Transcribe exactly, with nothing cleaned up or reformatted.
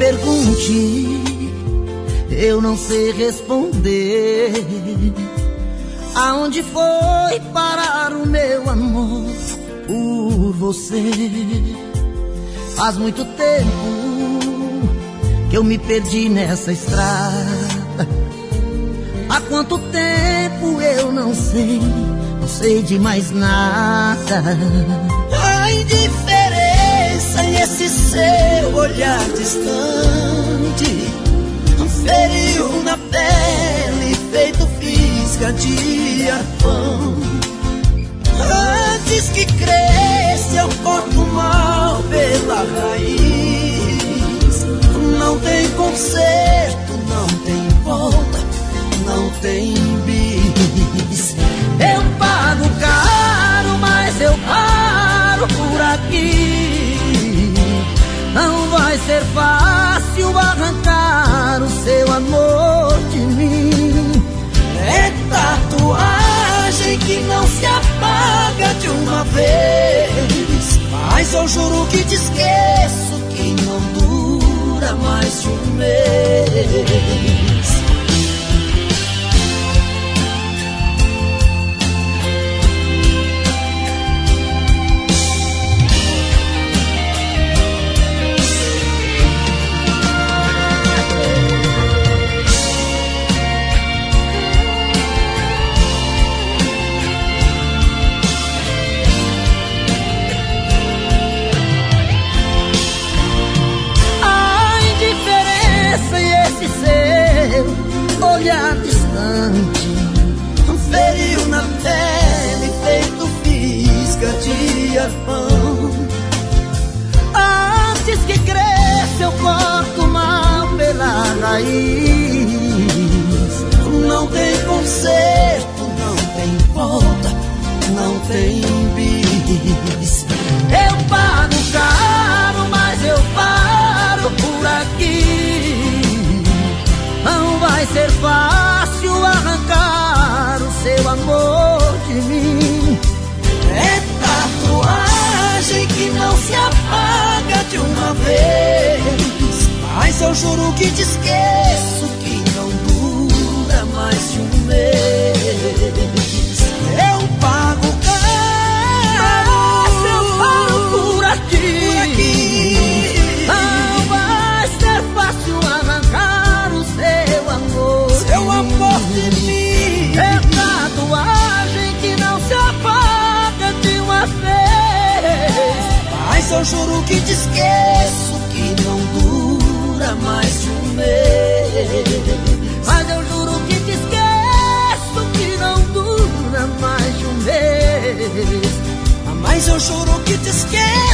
pergunte, eu não sei responder. Aonde foi parar o meu amor por você? Faz muito tempo que eu me perdi nessa estrada. Há quanto tempo eu não sei, não sei de mais nada. A indiferença e esse seu olhar distante feriu na pele, feito fisga de arpão. Antes que cresça eu corto mal pela raiz. Não tem conserto, não tem volta, não tem bis. Eu pago caro, mas eu paro por aqui. Não vai ser fácil arrancar o seu amor de mim. É tatuagem que não se apaga de uma vez, mas eu juro que te esqueço, que não dura mais de um mês. Olhar distante feriu na pele, feito fisga de arpão. Antes que cresça eu corto mal pela raiz. Não tem conserto, não tem volta, não tem bis. Eu pago caro, mas eu paro por aqui. Não vai ser fácil arrancar o seu amor de mim. É tatuagem que não se apaga de uma vez, mas eu juro que te esqueço, que não dura mais de um mês. Eu pago caro, mas eu paro por aqui. Por aqui. Não vai ser fácil arrancar seu amor, seu amor de mim. É tatuagem que não se apaga de uma vez, mas eu juro que te esqueço, que não dura mais de um mês. Mas eu juro que te esqueço, que não dura mais de um mês. Mas eu juro que te esqueço.